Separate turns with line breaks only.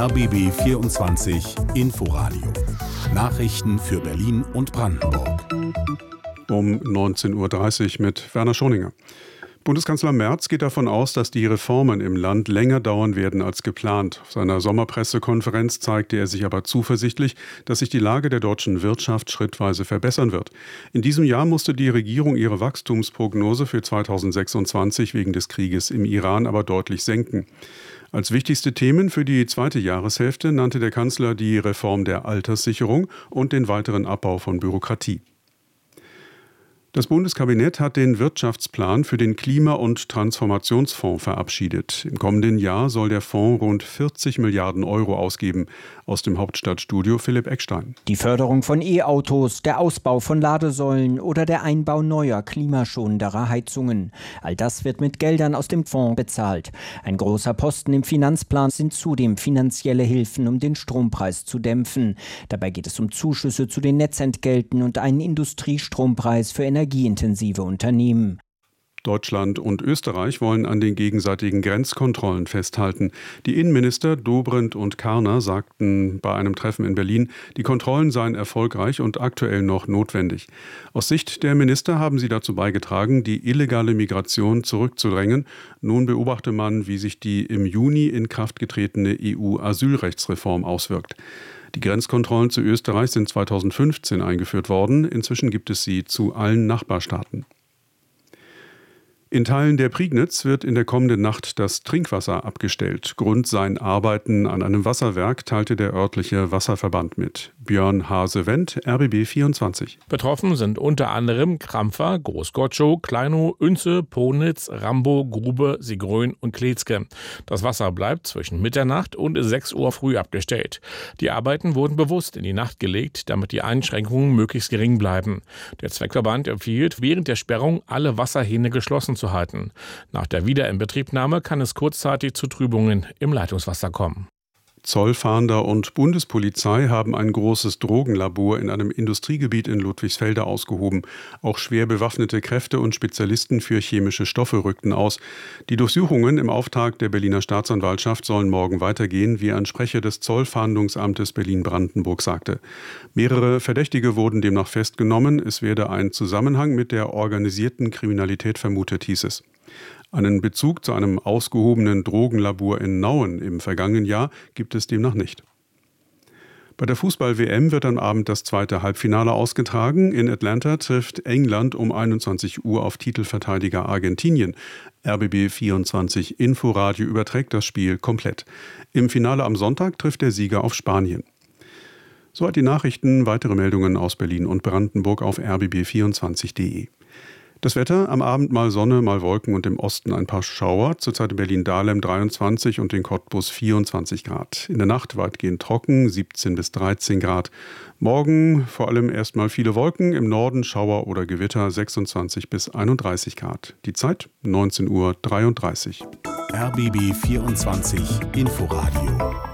RBB 24 Inforadio. Nachrichten für Berlin und Brandenburg.
Um 19.30 Uhr mit Werner Schoninger. Bundeskanzler Merz geht davon aus, dass die Reformen im Land länger dauern werden als geplant. Auf seiner Sommerpressekonferenz zeigte er sich aber zuversichtlich, dass sich die Lage der deutschen Wirtschaft schrittweise verbessern wird. In diesem Jahr musste die Regierung ihre Wachstumsprognose für 2026 wegen des Krieges im Iran aber deutlich senken. Als wichtigste Themen für die zweite Jahreshälfte nannte der Kanzler die Reform der Alterssicherung und den weiteren Abbau von Bürokratie. Das Bundeskabinett hat den Wirtschaftsplan für den Klima- und Transformationsfonds verabschiedet. Im kommenden Jahr soll der Fonds rund 40 Milliarden Euro ausgeben. Aus dem Hauptstadtstudio Philipp Eckstein.
Die Förderung von E-Autos, der Ausbau von Ladesäulen oder der Einbau neuer, klimaschonenderer Heizungen. All das wird mit Geldern aus dem Fonds bezahlt. Ein großer Posten im Finanzplan sind zudem finanzielle Hilfen, um den Strompreis zu dämpfen. Dabei geht es um Zuschüsse zu den Netzentgelten und einen Industriestrompreis für energieintensive Unternehmen.
Deutschland und Österreich wollen an den gegenseitigen Grenzkontrollen festhalten. Die Innenminister Dobrindt und Karner sagten bei einem Treffen in Berlin, die Kontrollen seien erfolgreich und aktuell noch notwendig. Aus Sicht der Minister haben sie dazu beigetragen, die illegale Migration zurückzudrängen. Nun beobachte man, wie sich die im Juni in Kraft getretene EU-Asylrechtsreform auswirkt. Die Grenzkontrollen zu Österreich sind 2015 eingeführt worden. Inzwischen gibt es sie zu allen Nachbarstaaten. In Teilen der Prignitz wird in der kommenden Nacht das Trinkwasser abgestellt. Grund seien Arbeiten an einem Wasserwerk, teilte der örtliche Wasserverband mit. Björn Hase-Wendt, RBB 24.
Betroffen sind unter anderem Krampfer, Großgotschow, Kleinow, Oense, Ponitz, Rambo, Grube, Sigrön und Kleetzke. Das Wasser bleibt zwischen Mitternacht und 6 Uhr früh abgestellt. Die Arbeiten wurden bewusst in die Nacht gelegt, damit die Einschränkungen möglichst gering bleiben. Der Zweckverband empfiehlt, während der Sperrung alle Wasserhähne geschlossen zu halten. Nach der Wiederinbetriebnahme kann es kurzzeitig zu Trübungen im Leitungswasser kommen.
Zollfahnder und Bundespolizei haben ein großes Drogenlabor in einem Industriegebiet in Ludwigsfelde ausgehoben. Auch schwer bewaffnete Kräfte und Spezialisten für chemische Stoffe rückten aus. Die Durchsuchungen im Auftrag der Berliner Staatsanwaltschaft sollen morgen weitergehen, wie ein Sprecher des Zollfahndungsamtes Berlin-Brandenburg sagte. Mehrere Verdächtige wurden demnach festgenommen. Es werde ein Zusammenhang mit der organisierten Kriminalität vermutet, hieß es. Einen Bezug zu einem ausgehobenen Drogenlabor in Nauen im vergangenen Jahr gibt es demnach nicht. Bei der Fußball-WM wird am Abend das zweite Halbfinale ausgetragen. In Atlanta trifft England um 21 Uhr auf Titelverteidiger Argentinien. RBB 24 Inforadio überträgt das Spiel komplett. Im Finale am Sonntag trifft der Sieger auf Spanien. Soweit die Nachrichten, weitere Meldungen aus Berlin und Brandenburg auf rbb24.de. Das Wetter, am Abend mal Sonne, mal Wolken und im Osten ein paar Schauer. Zurzeit in Berlin-Dahlem 23 und in Cottbus 24 Grad. In der Nacht weitgehend trocken, 17 bis 13 Grad. Morgen vor allem erstmal viele Wolken, im Norden Schauer oder Gewitter 26 bis 31 Grad. Die Zeit 19.33 Uhr.
RBB 24 Inforadio.